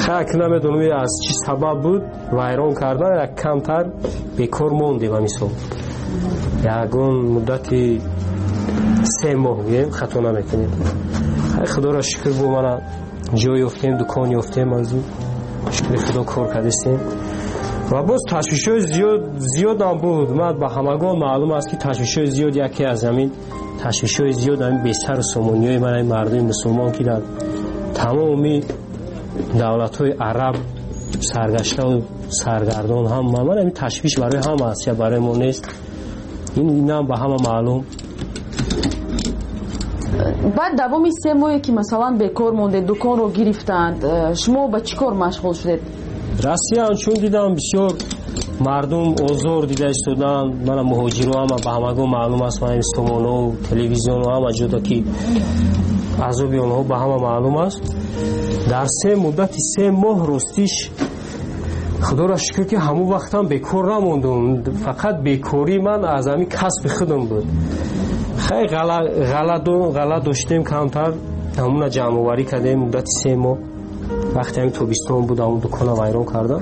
خیلی نمیدونم از چی سبب بود ویران کردن یک کمتر بیکار موندیم مثلا یکون مدتی 3 ماه بگیم خطا نمیکنیم. خدا را شکر بود من جای افتیم دکان افتیم از این شکر خدا کار کردیم و باز تشویش‌های زیاد هم بود. من به همگان معلوم است که تشویش‌های زیاد یکی از همین تشویش‌های زیاد همین بیشتر سامانی‌های من مردم مسلمان که در تمامی دولت‌های عرب سرگشته و سرگردان هم من همین تشویش برای هم است یا برای ما نیست این هم به همه معلوم. بعد دوام 3 ماهی که مثلا بیکار مونده دکان رو گرفتند شما با چی کار مشغول شدید؟ راستی چون دیدم بسیار مردم آزار دیده استودن من مهاجرو هم به همگان معلوم است من استومان و تلویزیون و همه جدا که عذاب آنها به همه معلوم است. در مدت 3 ماه رستیش خدا را شکر که همون وقت هم بیکار نموندم. فقط بیکاری من از همین کسب خودم بود. خیلی غلط داشتیم کمتر همون جمع آوری کردیم مدت 3 ماه وقتی همین توبیستان بود همون دکان ویران کردم.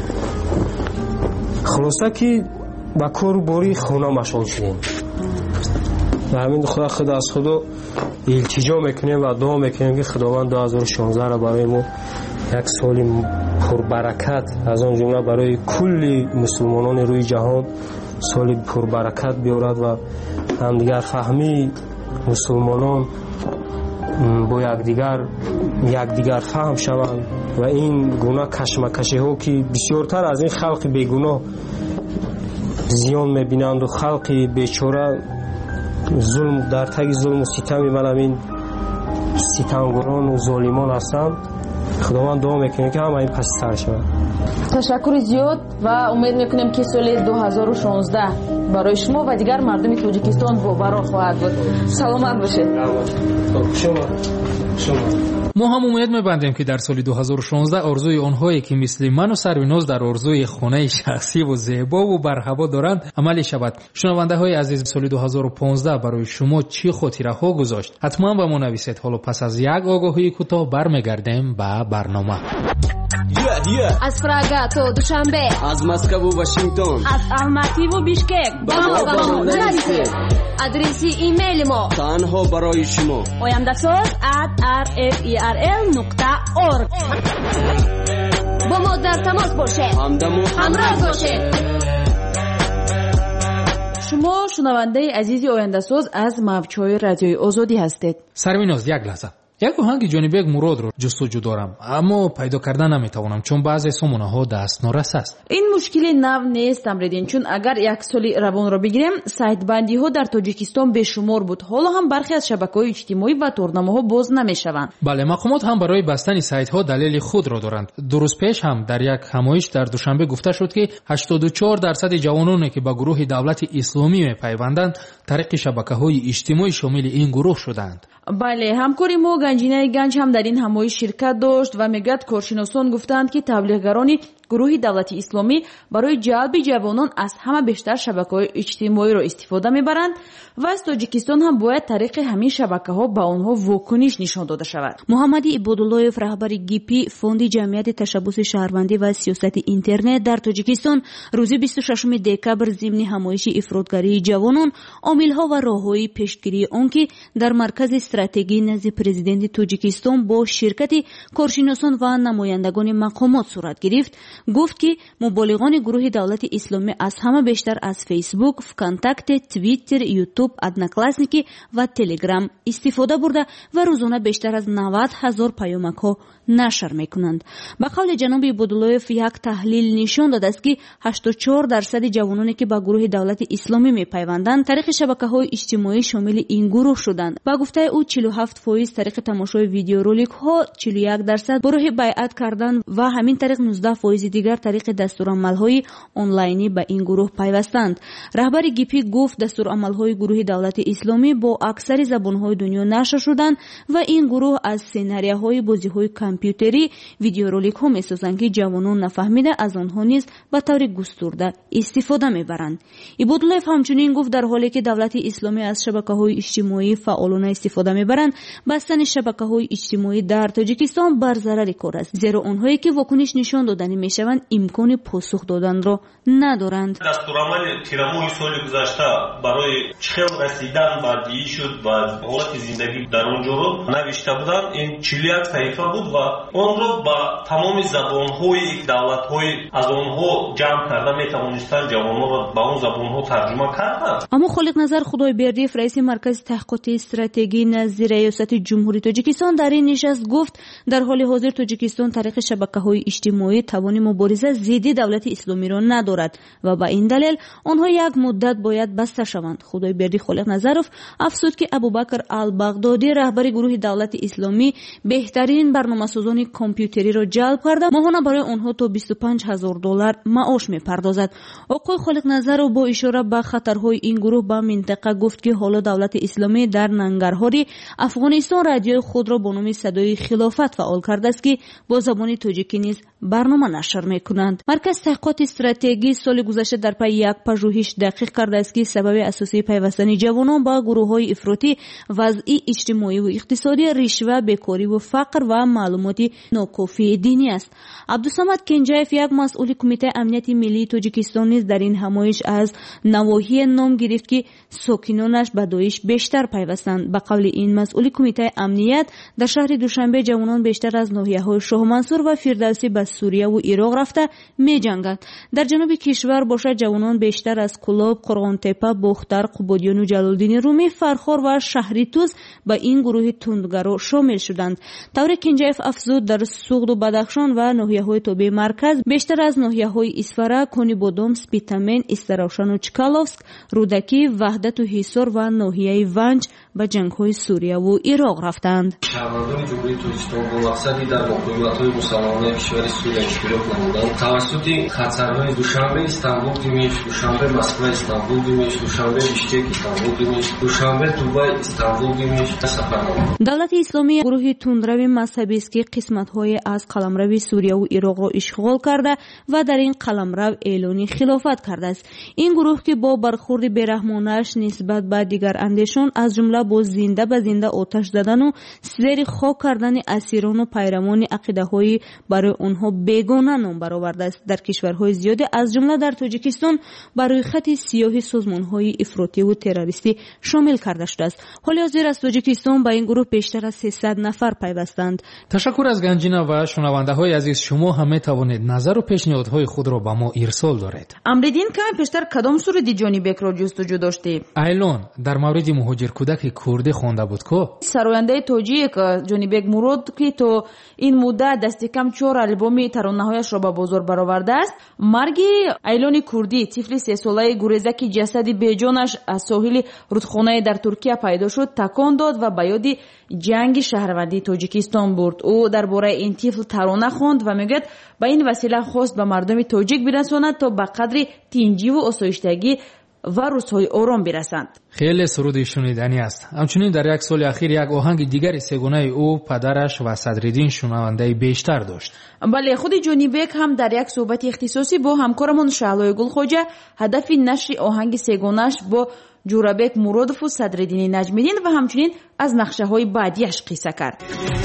خلاصه که با کار باری خونه مشغول شدیم. همین خدا از خدا التجا میکنیم و دعا میکنیم که خداوند 2016 را برای ما یک سال پربرکت از آن جمله برای کل مسلمانان روی جهان سال پربرکت بیارد و همدیگر فهمی مسلمانان با یکدیگر فهم شوند و این گناه کشمکشی ها که بسیارتر از این خلق بیگناه زیان میبینند و خلق بیچاره ظلم در تگ ظلم و ستم من همین ستمگران و ظالمان هستند. خداوند دعا میکنیم که همه این پستر شود. تشکر زیاد و امید میکنیم که سال 2016 برای شما و دیگر مردم تاجیکستان باوران خواهد بود. سلامت باشید. ما هم امید می‌بندیم که در سال 2016 آرزوی آنهایی که مثل من و سرویناز در آرزوی خانه شخصی و زیبا و برهوا دارند عملی شود. شنونده‌های عزیز سال 2015 برای شما چه خاطره‌ها گذاشت؟ حتما به ما نویسید. حالا پس از یک آگاهی کوتاه برمیگردیم به برنامه. از پراگ تا دوشنبه، از مسکو و واشنگتن، از الماتی و بیشکک با ما نویسید. آدرس ایمیل ما تنها برای شما oyandasaz@rferl.org. با ما در تماس باشید. همراه باشید. شما شنونده عزیزی آینده‌ساز از موج‌های رادیوی آزادی هستید. سرویناز یک لحظه. یک آهنگ جانبیگ مراد رو جستجو دارم اما پیدا کردن نمیتوانم چون بعضی سامانه‌ها دسترس است. این مشکلی نو نیست تمریدین چون اگر یک سالی روان را بگیریم سایت بندی ها در تاجیکستان بشمار بود. حالا هم برخی از شبکه‌های اجتماعی و تورنمه‌ها باز نمیشوند. بله مقامات هم برای بستن سایت ها دلیل خود را دارند. درست پیش هم در یک همایش در دوشنبه گفته شد که 84% جوانانی که به گروه دولت اسلامی میپیوندند طریق شبکه‌های اجتماعی شامل این گروه شدند. بله همکاری ما گنجینه گنج هم در این همایش شرکت داشت و میگوید کارشناسان گفتند که تبلیغگران گروه دولت اسلامی برای جلب جوانان از همه بیشتر شبکه‌های اجتماعی را استفاده میبرند و از تاجیکستان هم باید طریق همین شبکه‌ها به آنها واکنش نشان داده شود. محمد عبداللهیف رهبر گیپی فوند جمعیت تشبث شهروندی و سیاست اینترنت در تاجیکستان روز 26 دکبر ضمن همایش افرادگری جوانان عامل‌ها و راه‌های پیشگیری آنکه در مرکز استراتژی نزد پرزیدنت تاجیکستان با شرکت کارشناسان و نمایندگان مقامات صورت گرفت گفت که مبالغان گروه دولت اسلامی از همه بیشتر از فیسبوک، فکانتاکت، توییتر، یوتیوب، ادناکلاسنیکی و تلگرام استفاده برده و روزانه بیشتر از 90,000 پیامک‌ها نشر میکنند. به قول جناب عبداللهیف یک تحلیل نشان داده است که 84% جوانانی که به گروه دولت اسلامی میپیوندند طریق شبکه‌های اجتماعی شامل این گروه شدند. با گفته او 47% طریق تماشای ویدیو رولک ها، 41% به راه بیعت کردن و همین طریق 19% دیگر طریق دستورالعمل‌های آنلاینی به این گروه پیوستند. رهبر گیپی گفت دستورالعمل‌های گروه دولت اسلامی با اکثر زبان‌های دنیا نشر شدند و این گروه از سناریوهای بازی‌های کامپیوتری ویدیو رولک ها می‌سازند که جوانان نفهمیده از آنها نیز به طور گسترده استفاده می‌برند. عبداللهیف همچنین گفت در حالی که دولت اسلامی از شبکه‌های اجتماعی فعالانه استفاده می‌برند، بستن шабакаҳои иҷтимоӣ дар тоҷикистон бар зарари кор аст, зеро онҳое ки вокуниш нишон доданӣ мешаванд имкони посух доданро надоранд. дастурамали тирамоҳи соли гузашта барои чӣ хел расидан ба диишуд ва ҳолати зиндагӣ дар он ҷоро навишта буданд. ин 41 саҳифа буд ва онро ба тамоми забонҳои давлатҳои аз онҳо ҷамъ карда метавонистанд ҷавонҳоро ба он забонҳо тарҷума карданд. аммо Холиқназар Худойбердиев, раиси маркази таҳқиқоти стратегии назди раёсати ҷумҳурии Тоҷикистон дар ин нишаст гуфт, дар ҳоли ҳозир Тоҷикистон тариқи шабакаҳои иҷтимоӣ тавони мубориза зидди давлати исломиро надорад ва ба ин далел онҳо як муддат бояд баста шаванд. Худойберди Холиқназаров афзуд ки Абубакр Ал-Бағдодӣ, раҳбари гурӯҳи давлати исломӣ, беҳтарин барномасозони компютериро ҷалб карда, моҳона барои онҳо то $25,000 маош мепардозад. оқои Холиқназаров бо ишора ба хатарҳои ин гурӯҳ ба минтақа гуфт ки ҳоло давлати исломӣ дар Нангарҳори Афғонистон радиои худро бо номи Садои Хилофат фаъол кардааст ки бо забони тоҷикӣ низ барнома нашр мекунанд. Маркази таҳқиқоти стратегӣ соли гузашта дар пайи як пажӯҳиш дақиқ кардааст ки сабаби асосии пайвастани ҷавонон ба гурӯҳҳои ифротӣ вазъи иҷтимоиву иқтисодӣ, ришва, бекориву фақр ва маълумоти нокофии динӣ аст. Абдусамад Кенҷаев, як масъули Кумитаи амнияти миллии Тоҷикистон, низ дар ин ҳамоиш аз навоҳие ном гирифт ки сокинонаш ба доиш бештар пайвастанд. Ба қавли ин масъули Кумитаи амният, дар шаҳри Душанбе ҷавонон бештар аз ноҳияҳои Шоҳмансур ва Фирдавсӣ ба Сурияву Ироқ рафта меҷанганд. Дар ҷануби кишвар бошад ҷавонон бештар аз Кулоб, Қурғонтепа, Бохтар, Қубодиону Ҷалолдини Румӣ, Фархор ва Шаҳри Туз ба ин гурӯҳи тундгаро шомил шуданд. Тавре Кенҷаев афзуд, дар Суғду Бадахшон ва ноҳияҳои тобеи марказ бештар аз ноҳияҳои Исфара, Конибодом, Спитамен, Истаравшану Чкаловск, Рудакӣ, Ваҳдату Ҳисор ва ноҳияи Ванҷ ба ҷангҳои Сурияву Ироқ рафтанд. шаҳрвандони ҷумҳурии Тоҷикистон бо мақсади дар муқоиматҳои мусалмонони кишвари Сурия иштирок намуданд. тавассути хатсарҳои Душанбе Истанбул Димишқ, Душанбе Москва Истанбул Димишқ, Душанбе Бишкек Истанбул Димишқ, Душанбе Дубай Истанбул Димишқ сафар намуд. давлати исломӣ гурӯҳи тундрави мазҳабист ки қисматҳое аз қаламрави Сурияву Ироқро ишғол карда ва дар ин қаламрав эълони хилофат кардааст. ин гурӯҳ ки бо бархурди бераҳмонааш нисбат ба дигарандешон, аз ҷумла бо зинда ба зинда оташ задану зери хок кардани асирону пайравони ақидаҳои барои онҳо бегона ном баровардааст, дар кишварҳои зиёде аз ҷумла дар Тоҷикистон ба рӯйхати сиёҳи созмонҳои ифротиву террористӣ шомил карда шудааст. ҳоли ҳозир аз Тоҷикистон ба ин гурӯҳ бештар аз 300 нафар пайвастанд. ташаккур аз Ганҷина ва шунавандаҳои азиз, шумо ҳам метавонед назару пешниҳодҳои худро ба мо ирсол доред. амридин каме пештар кадом суруди ҷонибекро ҷустуҷӯ доштӣ? айлон дар мавриди муҳоҷиркӯдаки курдӣ хонда буд ко? сарояндаи тоҷик ҷонибек Мурод ки то ин муддат дасти кам 4 албоми таронаҳояшро ба бозор баровардааст, марги айлони курдӣ, тифли 3-солаи гурезаки ҷасади беҷонаш аз соҳили рудхонае дар Туркия пайдо шуд, такон дод ва ба ёди ҷанги шаҳрвандии Тоҷикистон бурд. ӯ дар бораи ин тифл тарона хонд ва мегӯяд ба ин васила хост ба мардуми тоҷик бирасонад то ба қадри тинҷиву осоиштагӣ ва рӯзҳои ором бирасанд. хеле суруди шуниданӣ аст. ҳамчунин дар як соли ахир як оҳанги дигари сегонаи ӯ падараш ва Садриддин шунавандаи бештар дошт. бале худи ҷонибек ҳам дар як суҳбати ихтисосӣ бо ҳамкорамон Шаҳлои Гулхоҷа ҳадафи нашри оҳанги сегонааш бо Ҷурабек Муродову Садриддини Наҷмиддин ва ҳамчунин аз нақшаҳои баъдиаш қисса кард.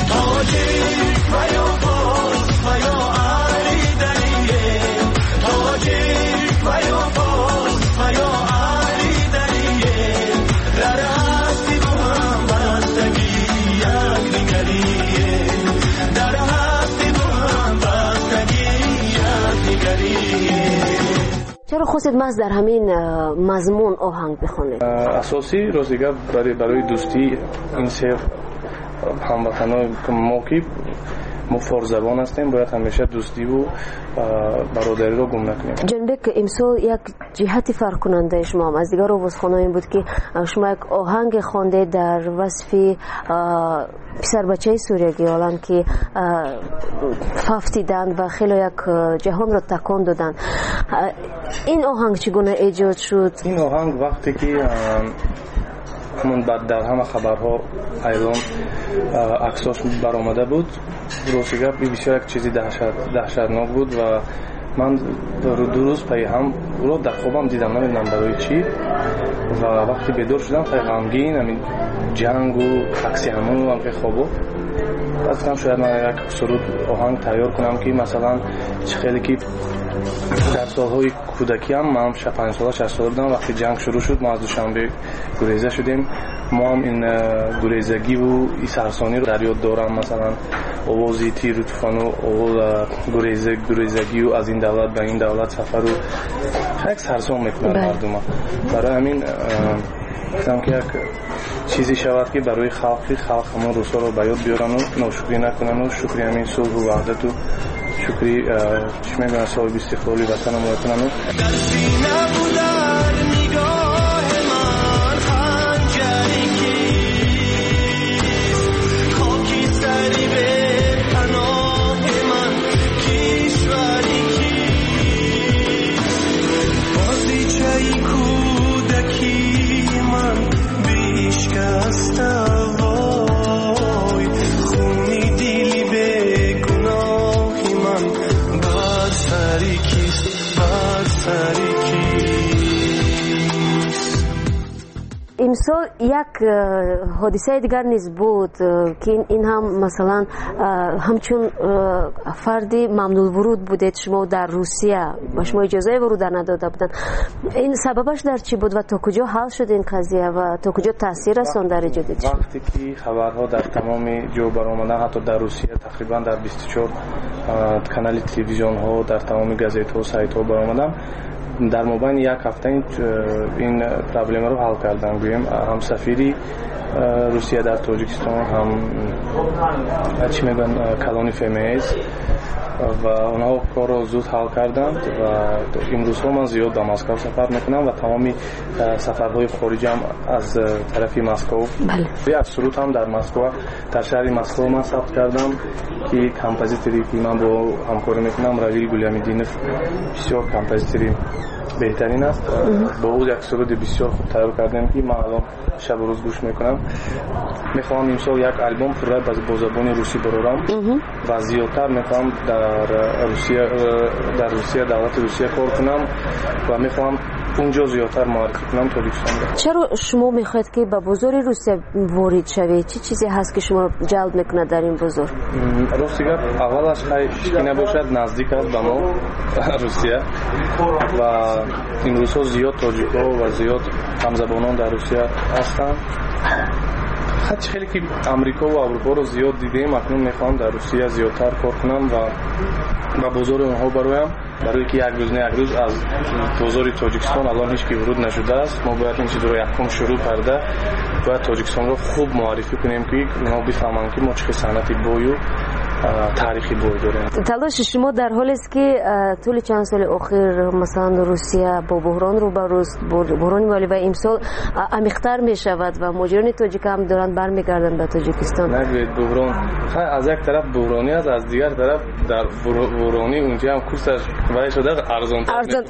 چرا خواستید محض در همین مضمون آهنگ بخونید؟ اساسی رازیگر برای دوستی این سه هموطنان ما که مفار زبان هستیم باید همیشه دوستی و برادری رو گم نکنیم. جنبک امسال یک جهت فرق کننده شما هم از دیگر آوازخوان‌ها این بود که شما یک آهنگ خوانده در وصف پسر بچه سوریگی حالان که فافتیدند و خیلی یک جهان رو تکان دادند. این آهنگ چگونه ایجاد شد؟ این آهنگ وقتی که همون بعد در همه خبرها ایلان عکساش برآمده بود، روزگار بسیار یک چیزی دهشتناک بود و من دو روز پی هم او را در خوابم دیدم، نمیدونم برای چی، و وقتی بیدار شدم خیلی غمگین، همین جنگ و عکسی همون هم که خوابو گفتم شاید من یک سرود آهنگ تیار کنم که مثلا خیلی که در سالهای کودکی هم من 5 ساله 6 ساله بودم، وقتی جنگ شروع شد ما از دوشنبه گریزه شدیم، ما هم این گریزگی و این سرسانی رو در یاد دارم، مثلا آوازی تیر و طوفان و آواز گریزگی و از این دولت به این دولت سفر رو یک سرسان میکنن مردم. برای همین گفتم که یک چیزی شود که برای خلق همون روزها رو به یاد بیارن و ناشکری نکنن و شکری همین صلح و وحدت و شکری چی میگن صاحب استقلالی وطن رو میکنن و امسال یک حادثه دیگر نیز بود که این هم مثلا همچون فردی ممنوع ورود بودید شما در روسیه و شما اجازه ورود نداده بودن، این سببش در چی بود و تا کجا حل شد این قضیه و تا کجا تاثیر رساند در ایجاد شما؟ وقتی که خبرها در تمام جو برآمده، حتی در روسیه تقریبا در 24 کانال تلویزیون ها، در تمام گازیت ها و سایت ها برآمدن، در مابین یک هفته این پرابلم رو حل کردن. گویم هم سفیری روسیه در تاجیکستان، هم چی میگن کلانی فمیز و اونها کار رو زود حل کردند و امروز من زیاد به مسکو سفر میکنم و تمامی سفرهای خارجی هم از طرف مسکو. یک سرود هم در مسکو، در شهر مسکو من ثبت کردم که کمپوزیتوری که من با همکاری میکنم راویل گلیامیدینف بسیار کمپوزیتوری بهترین است. با او یک سرود بسیار خوب تیار کردم که من الان شب و روز گوش میکنم. میخوام امسال یک آلبوم پورای با زبان روسی برارم و زیادتر میخوام در روسیه دولت روسیه کار کنم و میخوام اونجا زیادتر معرفی کنم تاجیکستان. چرا شما میخواید که به بازار روسیه وارد شوید؟ چه چیزی هست که شما جلب میکنه در این بازار؟ روسیه اولش خیلی نباشد، نزدیک است به ما روسیه و این روزها زیاد تاجیک‌ها و زیاد همزبانان در روسیه هستند. خیلی که امریکا و اروپا رو زیاد دیدیم، اکنون میخوام در روسیه زیادتر کار کنم و بازار اونها برایم، برای که یک روز نه یک روز از بازار تاجیکستان الان هیچ کی ورود نشده است. ما باید این چیز رو یکم شروع کرده باید تاجیکستان رو خوب معرفی کنیم که اونا بفهمن که ما چه صنعتی بوی و تاریخی بوی داریم. تلاش شما در حالی است که طول چند سال اخیر مثلا روسیه با بحران روبروست، بحران مالی و امسال عمیق‌تر می شود و مهاجران تاجیک هم دارن برمیگردن به تاجیکستان. نگوید بحران از یک طرف بحرانی است، از دیگر طرف در بحرانی اونجا هم کورسش وای شده ارزان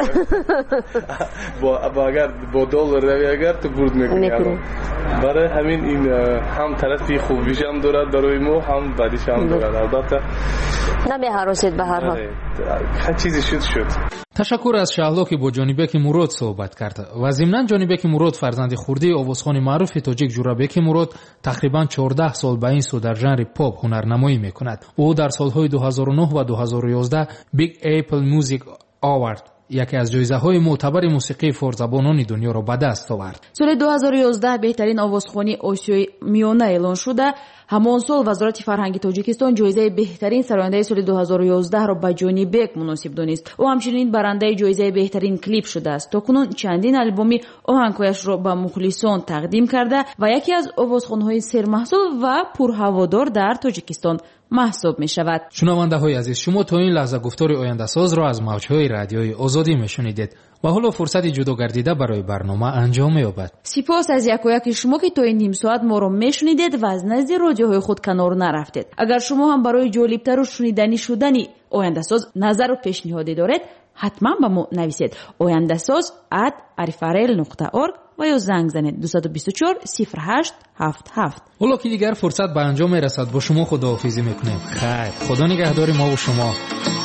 با اگر با دلار روی اگر تو برد میکنی. برای همین این هم طرفی خوبیش هم دارد برای ما، هم بدیش هم دارد. البته نمی‌هراسید به هر حال. هر چیزی شد. تشکر از شهلا که با جانیبک مراد صحبت کرد و ضمناً جانیبک مراد فرزند خردی آوازخوان معروف تاجیک جورابک مراد تقریباً 14 سال به این سو در ژانر پاپ هنرنمایی میکند. او در سالهای 2009 و 2011 بیگ اپل موزیک آوارد یکی از جایزه‌های معتبر موسیقی فارزبانان دنیا را به دست آورد. سال 2011 بهترین آوازخوانی آسیای میانه اعلان شده. همان سال وزارت فرهنگ تاجیکستان جایزه بهترین سراینده سال 2011 را به جانیبک مناسب دانست. او همچنین برنده جایزه بهترین کلیپ شده است. تاکنون چندین آلبومی آهنگهایش را به مخلصان تقدیم کرده و یکی از آوازخوان‌های سرمحصول و پرهوادار در تاجیکستان محسوب می شود. شنونده های عزیز، شما تا این لحظه گفتار آینده ساز را از موج‌های رادیوی آزادی میشنیدید و حالا فرصت جدا گردیده برای برنامه انجام می‌یابد. سپاس از یکایک شما که تا این نیم ساعت ما را میشنیدید و از نزد رادیوهای خود کنار نرفتید. اگر شما هم برای جالبتر و شنیدنی شدنی آینده ساز نظر و پیشنهادی دارید، حتما به ما نویسید. ayandasoz@arifarel.org و یا زنگ زنید 224 0877. حالا که دیگر فرصت به انجام میرسد با شما خداحافظی میکنیم. خیر، خدا نگهدار ما و شما.